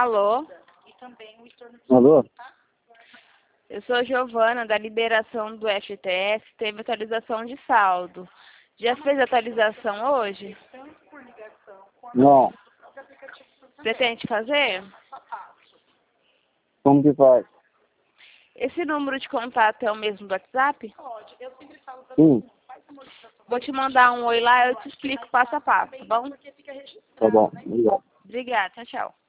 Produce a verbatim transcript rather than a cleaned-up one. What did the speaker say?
Alô? Alô? Eu sou a Giovana, da liberação do F T S, teve atualização de saldo. Já fez atualização hoje? Não. Pretende fazer? Como que faz? Esse número de contato é o mesmo do WhatsApp? Sim. Vou te mandar um oi lá, eu te explico passo a passo, tá bom? Tá bom. Obrigado. Obrigada, tchau, tchau.